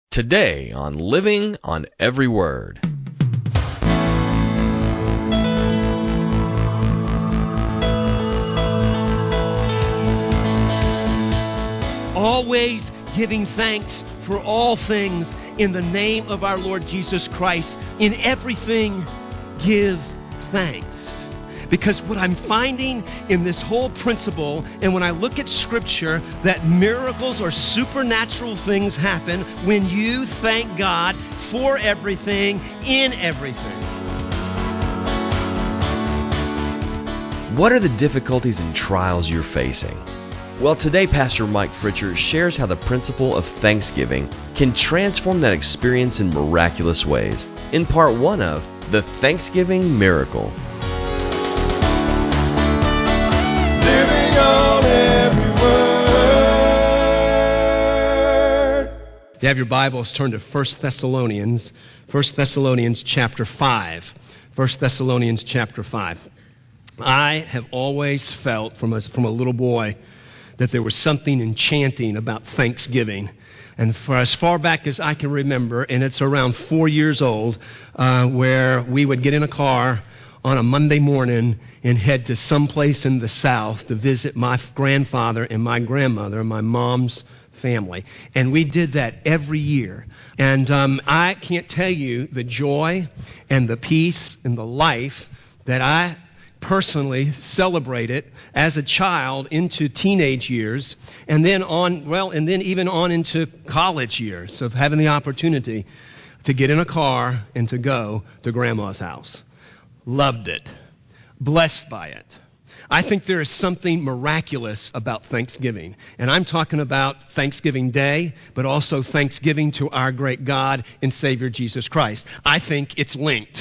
Today on Living on Every Word. Always giving thanks for all things in the name of our Lord Jesus Christ. In everything, give thanks. Because what I'm finding in this whole principle, and when I look at Scripture, that miracles or supernatural things happen when you thank God for everything, in everything. What are the difficulties and trials you're facing? Well, today Pastor Mike Fritcher shares how the principle of thanksgiving can transform that experience in miraculous ways, in part one of The Thanksgiving Miracle. Living on every word. If you have your Bibles, turn to 1 Thessalonians chapter 5. 1 Thessalonians chapter 5. I have always felt from a little boy that there was something enchanting about Thanksgiving. And for as far back as I can remember, and it's around 4 years old, where we would get in a car on a Monday morning and head to someplace in the South to visit my grandfather and my grandmother, my mom's family. And we did that every year. And I can't tell you the joy and the peace and the life that I personally celebrated as a child into teenage years, and then even on into college years of having the opportunity to get in a car and to go to Grandma's house. Loved it. Blessed by it. I think there is something miraculous about Thanksgiving. And I'm talking about Thanksgiving Day, but also Thanksgiving to our great God and Savior Jesus Christ. I think it's linked.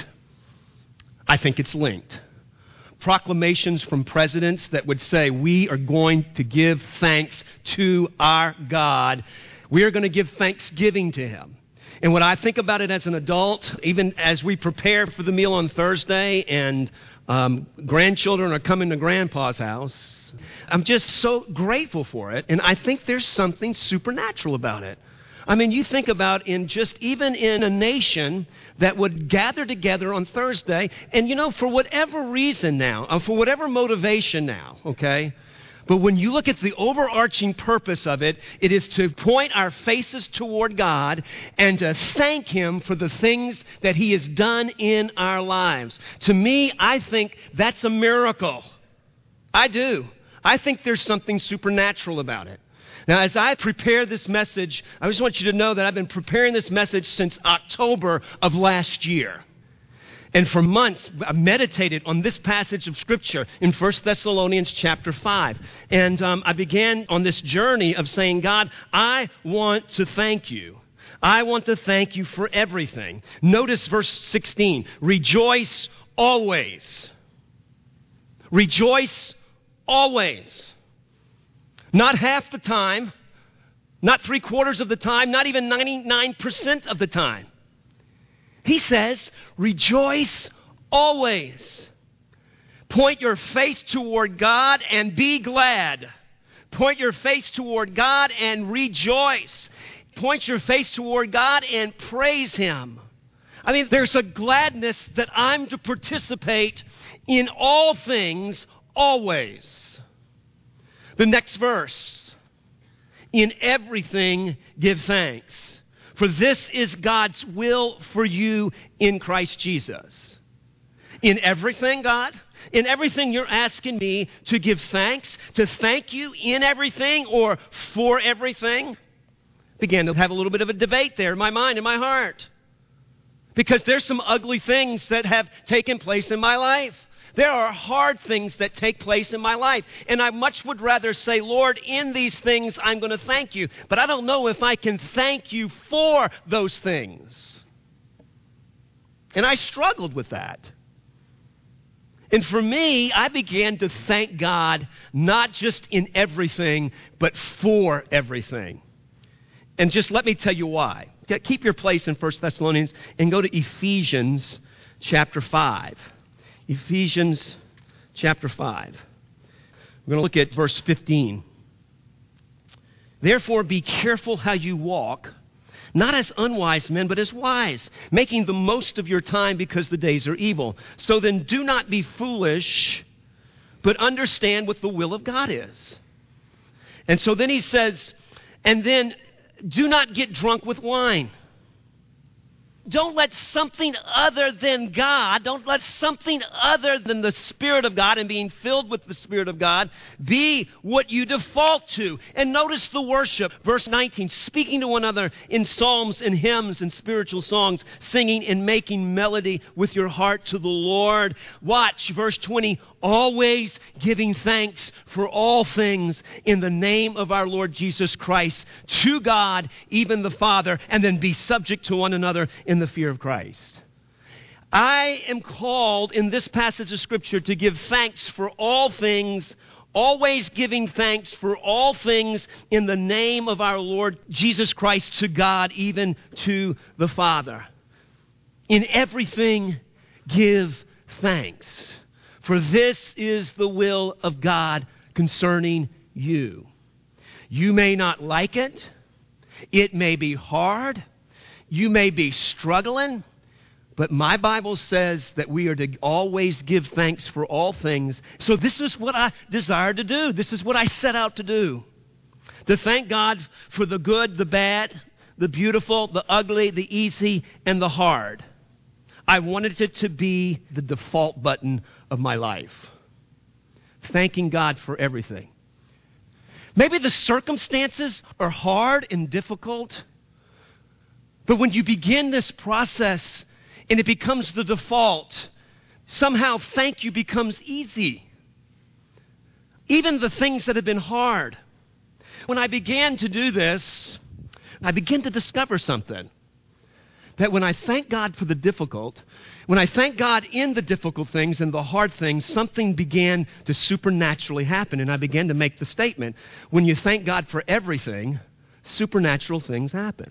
Proclamations from presidents that would say, we are going to give thanks to our God. We are going to give thanksgiving to Him. And when I think about it as an adult, even as we prepare for the meal on Thursday and grandchildren are coming to Grandpa's house, I'm just so grateful for it. And I think there's something supernatural about it. I mean, you think about even in a nation that would gather together on Thursday, and for whatever reason now, for whatever motivation now, okay? But when you look at the overarching purpose of it, it is to point our faces toward God and to thank Him for the things that He has done in our lives. To me, I think that's a miracle. I do. I think there's something supernatural about it. Now, as I prepare this message, I just want you to know that I've been preparing this message since October of last year. And for months, I meditated on this passage of Scripture in 1 Thessalonians chapter 5. And I began on this journey of saying, God, I want to thank you. I want to thank you for everything. Notice verse 16. Rejoice always. Rejoice always. Not half the time, not 3/4 of the time, not even 99% of the time. He says, rejoice always. Point your face toward God and be glad. Point your face toward God and rejoice. Point your face toward God and praise Him. I mean, there's a gladness that I'm to participate in all things always. The next verse, in everything give thanks, for this is God's will for you in Christ Jesus. In everything, God? In everything you're asking me to give thanks, to thank you in everything or for everything? Began to have a little bit of a debate there in my mind, in my heart. Because there's some ugly things that have taken place in my life. There are hard things that take place in my life. And I much would rather say, Lord, in these things I'm going to thank you. But I don't know if I can thank you for those things. And I struggled with that. And for me, I began to thank God not just in everything, but for everything. And just let me tell you why. Keep your place in 1 Thessalonians and go to Ephesians chapter 5. Ephesians chapter 5. We're going to look at verse 15. Therefore, be careful how you walk, not as unwise men, but as wise, making the most of your time because the days are evil. So then do not be foolish, but understand what the will of God is. And so then he says, and then do not get drunk with wine. Don't let something other than God, don't let something other than the Spirit of God and being filled with the Spirit of God be what you default to. And notice the worship. Verse 19, speaking to one another in psalms and hymns and spiritual songs, singing and making melody with your heart to the Lord. Watch, verse 20, always giving thanks for all things in the name of our Lord Jesus Christ to God, even the Father, and then be subject to one another in the fear of Christ. I am called in this passage of Scripture to give thanks for all things, always giving thanks for all things in the name of our Lord Jesus Christ to God, even to the Father. In everything, give thanks, for this is the will of God concerning you. You may not like it. It may be hard. You may be struggling. But my Bible says that we are to always give thanks for all things. So this is what I desire to do. This is what I set out to do. To thank God for the good, the bad, the beautiful, the ugly, the easy, and the hard. I wanted it to be the default button of my life. Thanking God for everything. Maybe the circumstances are hard and difficult, but when you begin this process and it becomes the default, somehow thank you becomes easy. Even the things that have been hard. When I began to do this, I began to discover something. That when I thank God for the difficult, when I thank God in the difficult things and the hard things, something began to supernaturally happen. And I began to make the statement, when you thank God for everything, supernatural things happen.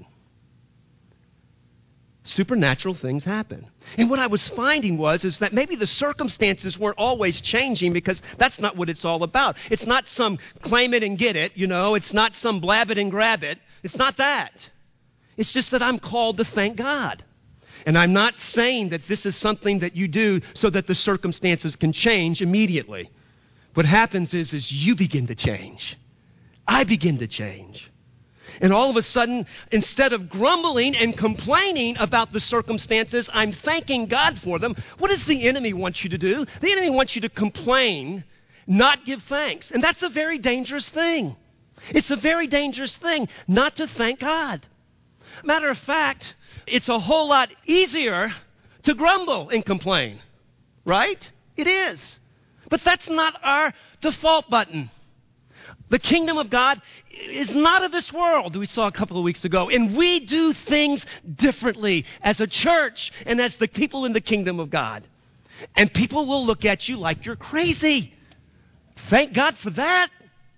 Supernatural things happen. And what I was finding is that maybe the circumstances weren't always changing, because that's not what it's all about. It's not some claim it and get it, It's not some blab it and grab it. It's not that. It's just that I'm called to thank God. And I'm not saying that this is something that you do so that the circumstances can change immediately. What happens is you begin to change. I begin to change. And all of a sudden, instead of grumbling and complaining about the circumstances, I'm thanking God for them. What does the enemy want you to do? The enemy wants you to complain, not give thanks. And that's a very dangerous thing. It's a very dangerous thing not to thank God. Matter of fact, it's a whole lot easier to grumble and complain, right? It is. But that's not our default button. The kingdom of God is not of this world, we saw a couple of weeks ago. And we do things differently as a church and as the people in the kingdom of God. And people will look at you like you're crazy. Thank God for that.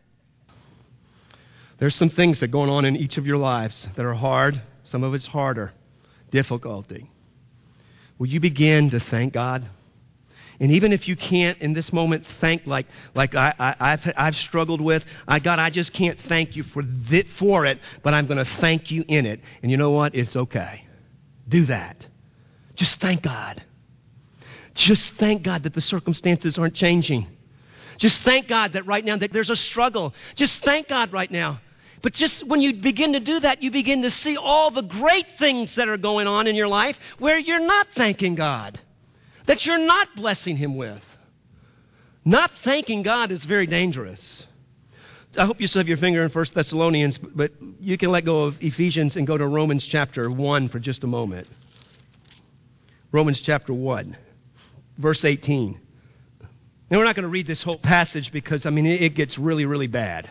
There's some things that are going on in each of your lives that are hard. Some of it's harder. Difficulty. Will you begin to thank God? And even if you can't in this moment thank like I've struggled with, God, I just can't thank you for it, but I'm going to thank you in it. And you know what? It's okay. Do that. Just thank God. Just thank God that the circumstances aren't changing. Just thank God that right now that there's a struggle. Just thank God right now. But just when you begin to do that, you begin to see all the great things that are going on in your life where you're not thanking God, that you're not blessing Him with. Not thanking God is very dangerous. I hope you still have your finger in 1 Thessalonians, but you can let go of Ephesians and go to Romans chapter 1 for just a moment. Romans chapter 1, verse 18. Now, we're not going to read this whole passage because, it gets really, really bad.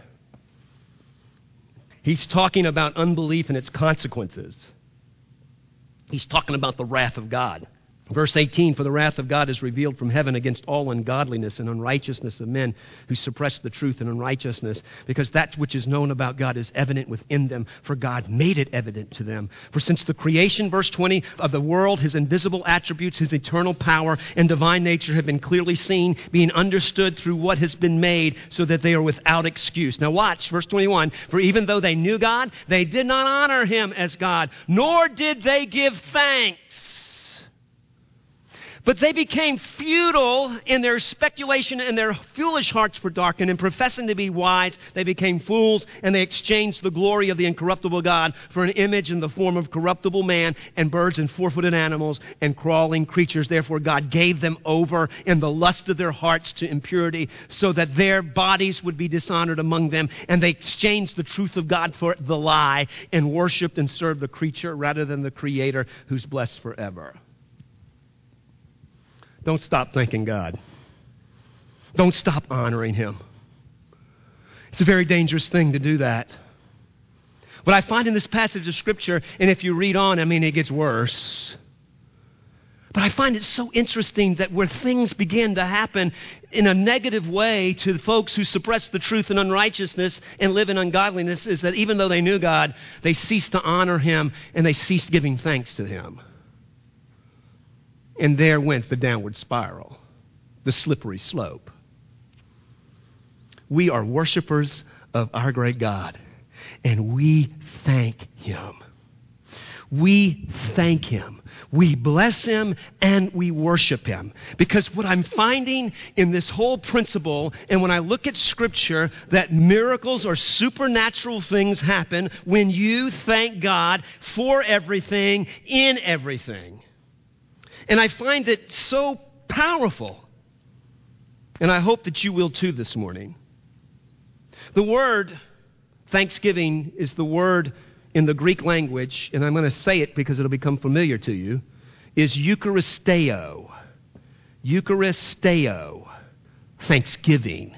He's talking about unbelief and its consequences. He's talking about the wrath of God. Verse 18, for the wrath of God is revealed from heaven against all ungodliness and unrighteousness of men who suppress the truth and unrighteousness, because that which is known about God is evident within them, for God made it evident to them. For since the creation, verse 20, of the world, his invisible attributes, his eternal power and divine nature have been clearly seen, being understood through what has been made, so that they are without excuse. Now watch, verse 21, for even though they knew God, they did not honor him as God, nor did they give thanks. But they became futile in their speculation, and their foolish hearts were darkened. And professing to be wise, they became fools, and they exchanged the glory of the incorruptible God for an image in the form of corruptible man and birds and four-footed animals and crawling creatures. Therefore God gave them over in the lust of their hearts to impurity, so that their bodies would be dishonored among them. And they exchanged the truth of God for the lie, and worshipped and served the creature rather than the Creator, who's blessed forever. Don't stop thanking God. Don't stop honoring him. It's a very dangerous thing to do that. What I find in this passage of Scripture, and if you read on, it gets worse. But I find it so interesting that where things begin to happen in a negative way to the folks who suppress the truth and unrighteousness and live in ungodliness is that even though they knew God, they ceased to honor him and they ceased giving thanks to him. And there went the downward spiral, the slippery slope. We are worshipers of our great God, and we thank him. We thank him. We bless him, and we worship him. Because what I'm finding in this whole principle, and when I look at Scripture, that miracles or supernatural things happen when you thank God for everything, in everything. And I find it so powerful. And I hope that you will too this morning. The word thanksgiving is the word in the Greek language, and I'm going to say it because it'll become familiar to you, is Eucharisteo. Eucharisteo. Thanksgiving.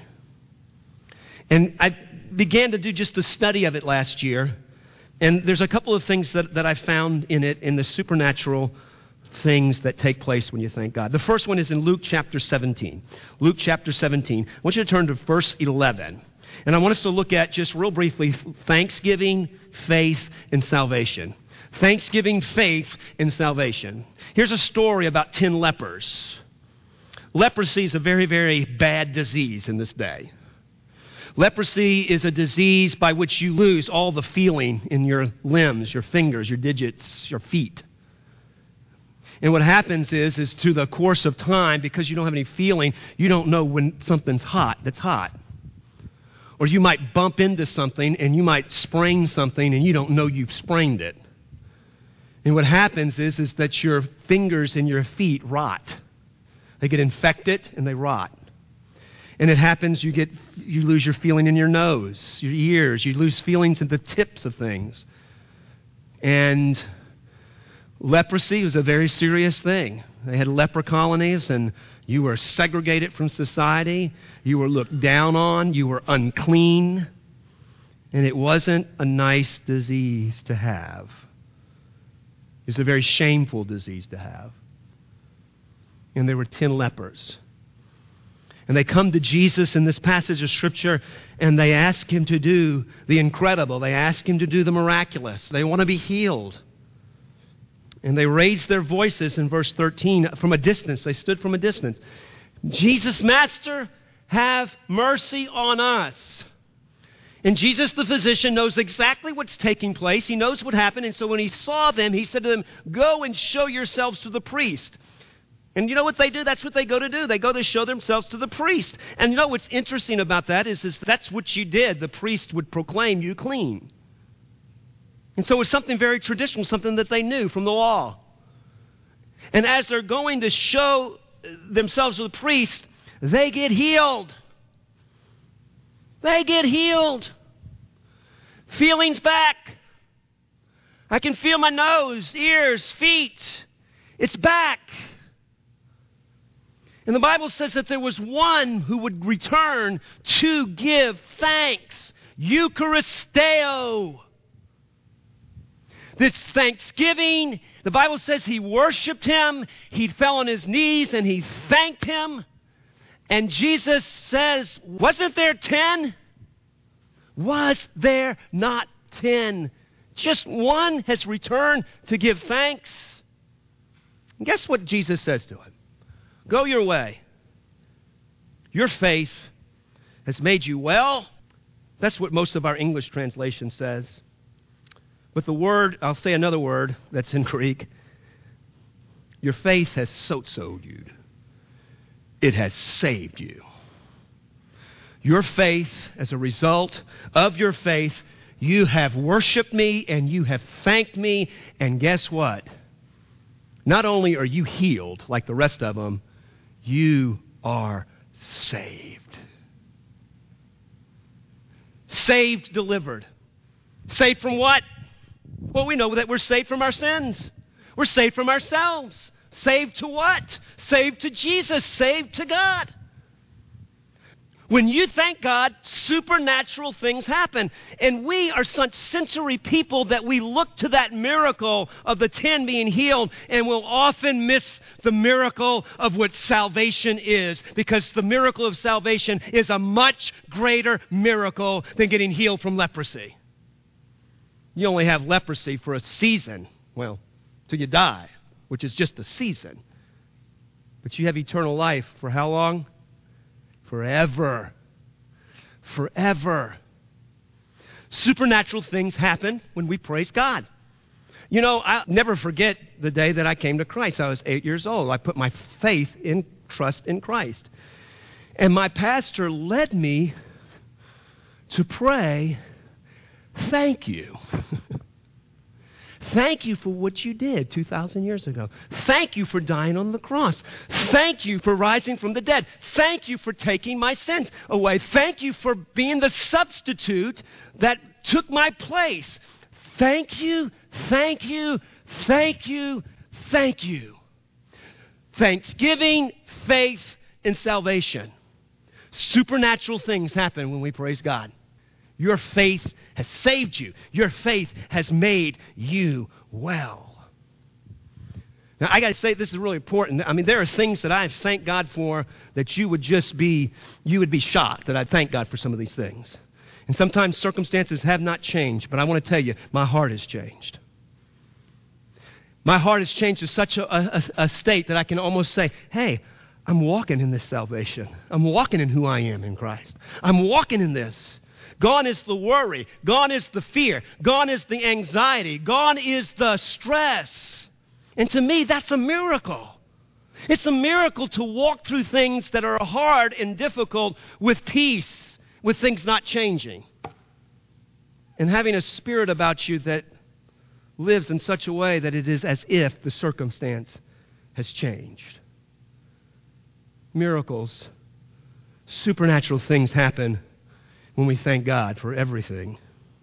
And I began to do just a study of it last year. And there's a couple of things that I found in it, in the supernatural things that take place when you thank God. The first one is in Luke chapter 17. Luke chapter 17. I want you to turn to verse 11. And I want us to look at, just real briefly, thanksgiving, faith, and salvation. Thanksgiving, faith, and salvation. Here's a story about 10 lepers. Leprosy is a very, very bad disease in this day. Leprosy is a disease by which you lose all the feeling in your limbs, your fingers, your digits, your feet. And what happens is through the course of time, because you don't have any feeling, you don't know when something's hot that's hot. Or you might bump into something and you might sprain something and you don't know you've sprained it. And what happens is that your fingers and your feet rot. They get infected and they rot. And it happens, you lose your feeling in your nose, your ears, you lose feelings at the tips of things. And leprosy was a very serious thing. They had leper colonies, and you were segregated from society. You were looked down on. You were unclean. And it wasn't a nice disease to have. It was a very shameful disease to have. And there were 10 lepers. And they come to Jesus in this passage of Scripture, and they ask him to do the incredible. They ask him to do the miraculous. They want to be healed. And they raised their voices in verse 13 from a distance. They stood from a distance. Jesus, Master, have mercy on us. And Jesus, the physician, knows exactly what's taking place. He knows what happened. And so when he saw them, he said to them, go and show yourselves to the priest. And you know what they do? That's what they go to do. They go to show themselves to the priest. And you know what's interesting about that is that's what you did. The priest would proclaim you clean. And so it's something very traditional, something that they knew from the law. And as they're going to show themselves to the priest, they get healed. They get healed. Feelings back. I can feel my nose, ears, feet. It's back. And the Bible says that there was one who would return to give thanks. Eucharisteo. This thanksgiving, the Bible says he worshiped him, he fell on his knees and he thanked him. And Jesus says, wasn't there 10? Was there not 10? Just one has returned to give thanks. And guess what Jesus says to him? Go your way. Your faith has made you well. That's what most of our English translation says. But the word, I'll say another word that's in Greek. Your faith has sozoed you. It has saved you. Your faith, as a result of your faith, you have worshiped me and you have thanked me. And guess what? Not only are you healed like the rest of them, you are saved. Saved, delivered. Saved from what? Well, we know that we're saved from our sins. We're saved from ourselves. Saved to what? Saved to Jesus. Saved to God. When you thank God, supernatural things happen. And we are such sensory people that we look to that miracle of the 10 being healed and will often miss the miracle of what salvation is, because the miracle of salvation is a much greater miracle than getting healed from leprosy. You only have leprosy for a season, well, till you die, which is just a season. But you have eternal life for how long? Forever. Forever. Supernatural things happen when we praise God. You know, I'll never forget the day that I came to Christ. I was 8 years old. I put my faith in trust in Christ. And my pastor led me to pray, thank you. Thank you for what you did 2,000 years ago. Thank you for dying on the cross. Thank you for rising from the dead. Thank you for taking my sins away. Thank you for being the substitute that took my place. Thank you, thank you, thank you, thank you. Thanksgiving, faith, and salvation. Supernatural things happen when we praise God. Your faith has saved you. Your faith has made you well. Now, I got to say, this is really important. I mean, there are things that I thank God for that you would be shocked that I thank God for some of these things. And sometimes circumstances have not changed, but I want to tell you, my heart has changed. My heart has changed to such a state that I can almost say, hey, I'm walking in this salvation. I'm walking in who I am in Christ. I'm walking in this. Gone is the worry. Gone is the fear. Gone is the anxiety. Gone is the stress. And to me, that's a miracle. It's a miracle to walk through things that are hard and difficult with peace, with things not changing. And having a spirit about you that lives in such a way that it is as if the circumstance has changed. Miracles, supernatural things happen when we thank God for everything.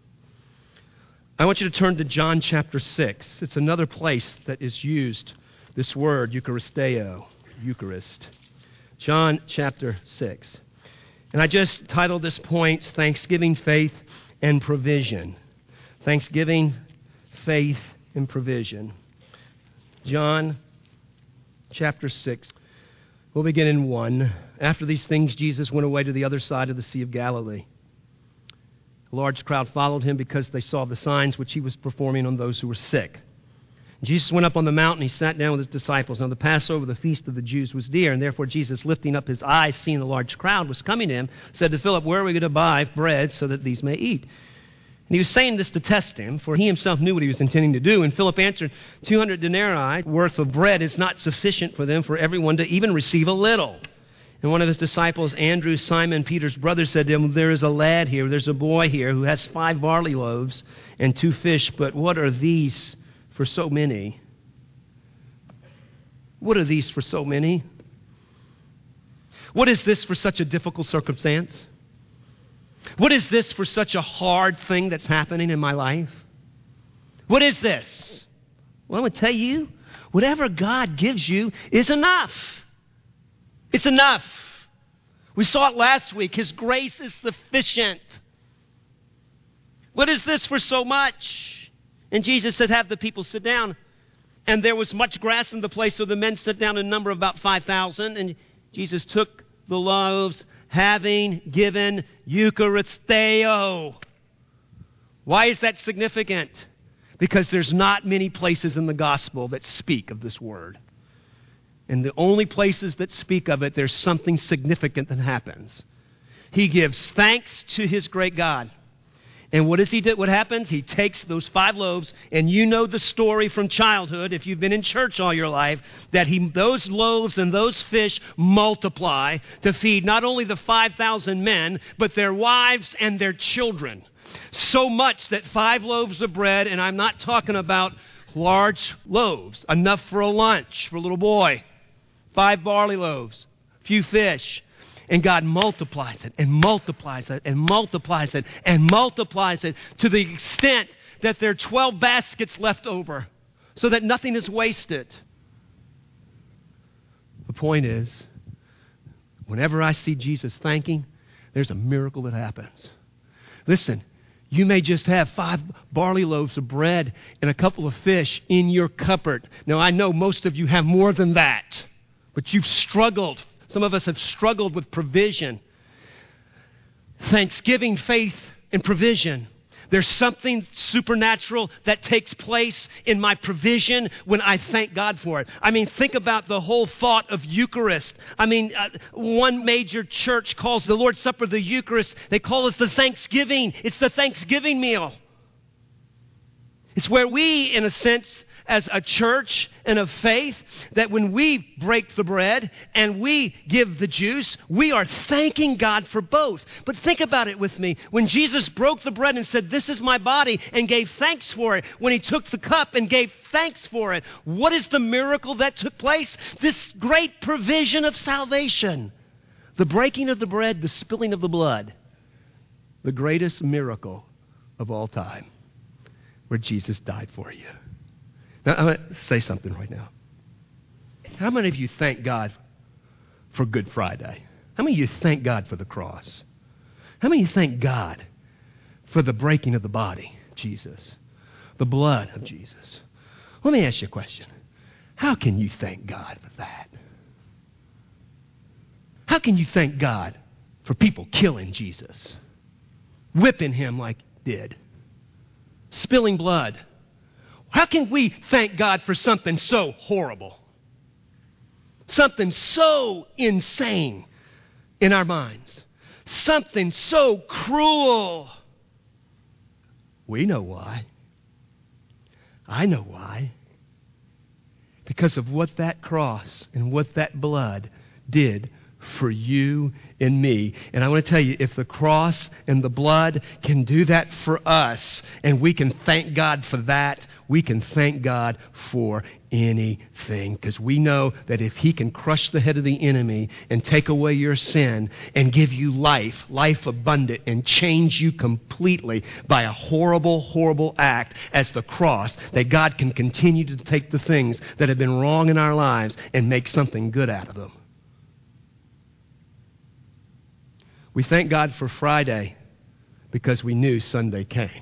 I want you to turn to John chapter 6. It's another place that is used, this word, Eucharisteo, Eucharist. John chapter 6. And I just titled this point, Thanksgiving, Faith, and Provision. Thanksgiving, Faith, and Provision. John chapter 6. We'll begin in 1. After these things, Jesus went away to the other side of the Sea of Galilee. A large crowd followed him because they saw the signs which he was performing on those who were sick. Jesus went up on the mountain, he sat down with his disciples. Now the Passover, the feast of the Jews, was near, and therefore Jesus, lifting up his eyes, seeing the large crowd was coming to him, said to Philip, where are we going to buy bread so that these may eat? And he was saying this to test him, for he himself knew what he was intending to do. And Philip answered, 200 denarii worth of bread is not sufficient for them, for everyone to even receive a little. And one of his disciples, Andrew, Simon Peter's brother, said to him, there is a lad here, there's a boy here who has 5 barley loaves and 2 fish, but what are these for so many? What are these for so many? What is this for such a difficult circumstance? What is this for such a hard thing that's happening in my life? What is this? Well, I'm going to tell you, whatever God gives you is enough. It's enough. We saw it last week. His grace is sufficient. What is this for so much? And Jesus said, have the people sit down. And there was much grass in the place, so the men sat down in a number of about 5,000. And Jesus took the loaves, having given Eucharisteo. Why is that significant? Because there's not many places in the gospel that speak of this word. And the only places that speak of it, there's something significant that happens. He gives thanks to his great God. And what does he do? What happens? He takes those 5 loaves, and you know the story from childhood, if you've been in church all your life, that those loaves and those fish multiply to feed not only the 5,000 men, but their wives and their children. So much that 5 loaves of bread, and I'm not talking about large loaves, enough for a lunch for a little boy, 5 barley loaves, a few fish. And God multiplies it and multiplies it and multiplies it and multiplies it to the extent that there are 12 baskets left over so that nothing is wasted. The point is, whenever I see Jesus thanking, there's a miracle that happens. Listen, you may just have 5 barley loaves of bread and a couple of fish in your cupboard. Now, I know most of you have more than that, but you've struggled. Some of us have struggled with provision. Thanksgiving, faith, and provision. There's something supernatural that takes place in my provision when I thank God for it. I mean, think about the whole thought of Eucharist. I mean, one major church calls the Lord's Supper the Eucharist. They call it the Thanksgiving. It's the Thanksgiving meal. It's where we, in a sense, as a church and of faith, that when we break the bread and we give the juice, we are thanking God for both. But think about it with me. When Jesus broke the bread and said, "This is my body," and gave thanks for it, when he took the cup and gave thanks for it, what is the miracle that took place? This great provision of salvation. The breaking of the bread, the spilling of the blood. The greatest miracle of all time, where Jesus died for you. Now, I'm going to say something right now. How many of you thank God for Good Friday? How many of you thank God for the cross? How many of you thank God for the breaking of the body, Jesus, the blood of Jesus? Let me ask you a question. How can you thank God for that? How can you thank God for people killing Jesus, whipping him like he did, spilling blood? How can we thank God for something so horrible? Something so insane in our minds. Something so cruel. We know why. I know why. Because of what that cross and what that blood did for you and me. And I want to tell you, if the cross and the blood can do that for us, and we can thank God for that, we can thank God for anything. Because we know that if he can crush the head of the enemy and take away your sin and give you life, life abundant, and change you completely by a horrible, horrible act as the cross, that God can continue to take the things that have been wrong in our lives and make something good out of them. We thank God for Friday because we knew Sunday came.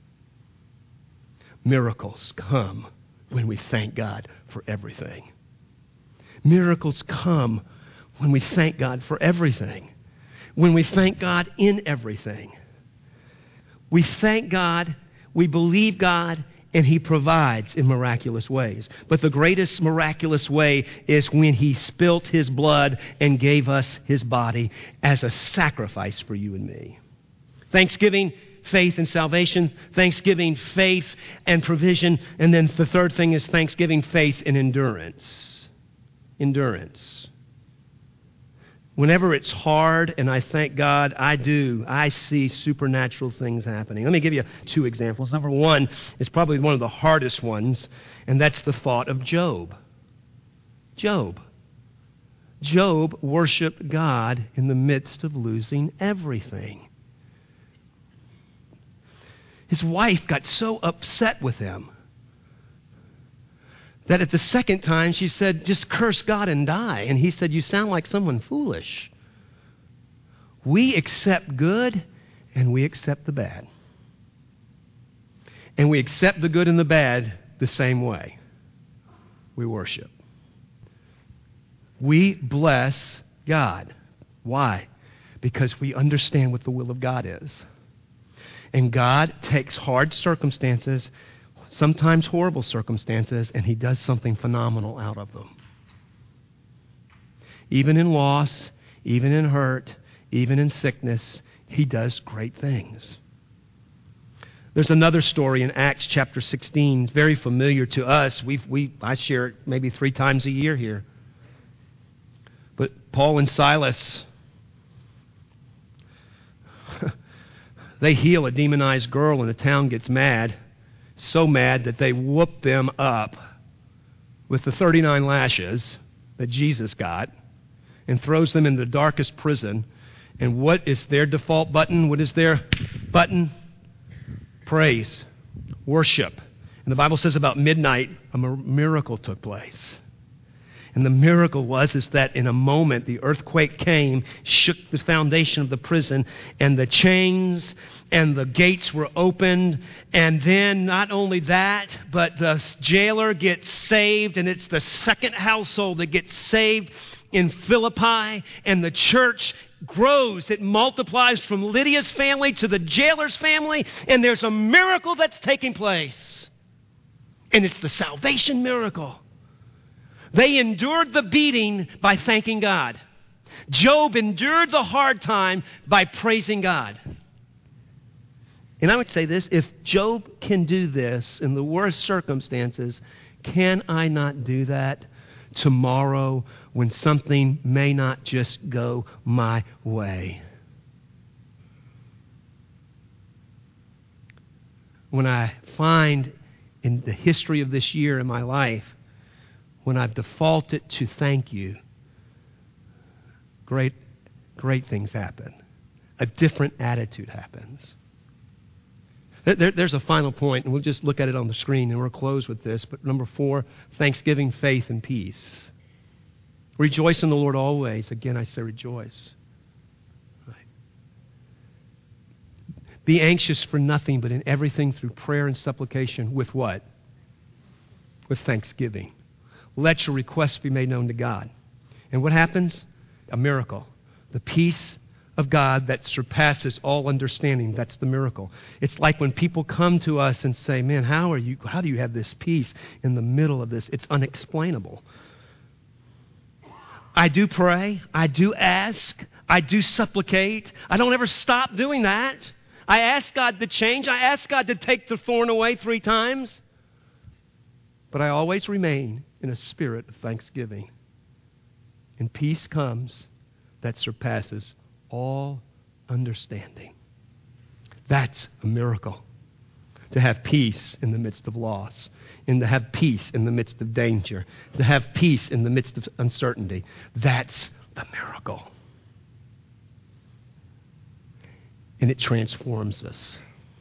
Miracles come when we thank God for everything. Miracles come when we thank God for everything. When we thank God in everything. We thank God, we believe God, and he provides in miraculous ways. But the greatest miraculous way is when he spilt his blood and gave us his body as a sacrifice for you and me. Thanksgiving, faith, and salvation. Thanksgiving, faith, and provision. And then the third thing is thanksgiving, faith, and endurance. Endurance. Whenever it's hard, and I thank God, I see supernatural things happening. Let me give you 2 examples. Number one is probably one of the hardest ones, and that's the thought of Job. Job. Job worshiped God in the midst of losing everything. His wife got so upset with him that at the second time she said, "Just curse God and die." And he said, "You sound like someone foolish." We accept good and we accept the bad. And we accept the good and the bad the same way. We worship. We bless God. Why? Because we understand what the will of God is. And God takes hard circumstances, sometimes horrible circumstances, and He does something phenomenal out of them. Even in loss, even in hurt, even in sickness, He does great things. There's another story in Acts chapter 16, very familiar to us. I share it maybe 3 times a year here. But Paul and Silas, they heal a demonized girl and the town gets mad. So mad that they whoop them up with the 39 lashes that Jesus got and throws them in the darkest prison. And what is their default button? What is their button? Praise, worship. And the Bible says about midnight, a miracle took place. And the miracle is that in a moment, the earthquake came, shook the foundation of the prison, and the chains and the gates were opened. And then not only that, but the jailer gets saved, and it's the second household that gets saved in Philippi, and the church grows. It multiplies from Lydia's family to the jailer's family, and there's a miracle that's taking place. And it's the salvation miracle. They endured the beating by thanking God. Job endured the hard time by praising God. And I would say this, if Job can do this in the worst circumstances, can I not do that tomorrow when something may not just go my way? When I find in the history of this year in my life, when I've defaulted to thank you, great things happen. A different attitude happens. There's a final point, and we'll just look at it on the screen, and we'll close with this. But number 4, thanksgiving, faith, and peace. Rejoice in the Lord always. Again, I say rejoice. Right. Be anxious for nothing, but in everything through prayer and supplication. With what? With thanksgiving. Let your requests be made known to God. And what happens? A miracle. The peace of God that surpasses all understanding. That's the miracle. It's like when people come to us and say, man, how do you have this peace in the middle of this? It's unexplainable. I do pray. I do ask. I do supplicate. I don't ever stop doing that. I ask God to change. I ask God to take the thorn away 3 times. But I always remain in a spirit of thanksgiving. And peace comes that surpasses all understanding. That's a miracle. To have peace in the midst of loss, and to have peace in the midst of danger, to have peace in the midst of uncertainty. That's the miracle. And it transforms us.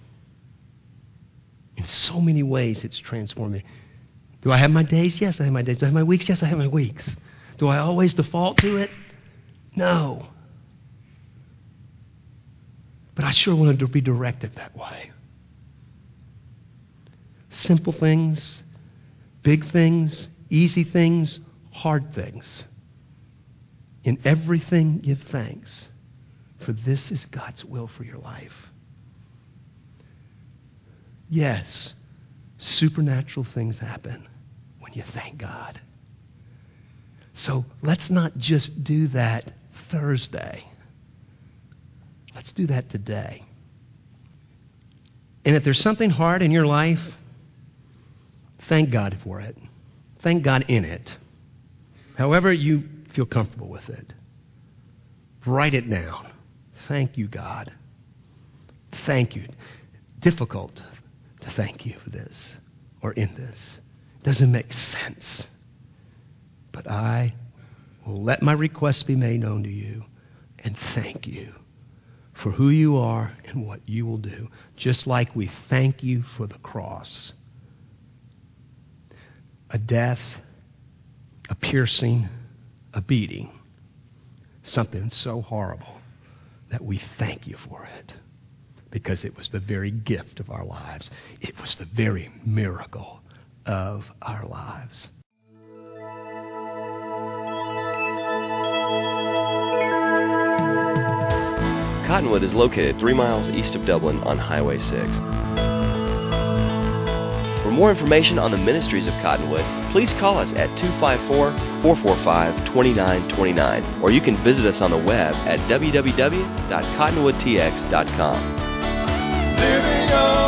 In so many ways, it's transforming. Do I have my days? Yes, I have my days. Do I have my weeks? Yes, I have my weeks. Do I always default to it? No. But I sure wanted to be directed that way. Simple things, big things, easy things, hard things. In everything, give thanks, for this is God's will for your life. Yes, supernatural things happen when you thank God. So let's not just do that Thursday. Let's do that today. And if there's something hard in your life, thank God for it. Thank God in it. However you feel comfortable with it. Write it down. Thank you, God. Thank you. Difficult to thank you for this or in this. Doesn't make sense. But I will let my requests be made known to you and thank you for who you are and what you will do. Just like we thank you for the cross. A death, a piercing, a beating. Something so horrible that we thank you for it. because it was the very gift of our lives. It was the very miracle of our lives. Cottonwood is located 3 miles east of Dublin on Highway 6. For more information on the ministries of Cottonwood, please call us at 254-445-2929, or you can visit us on the web at www.cottonwoodtx.com. Living on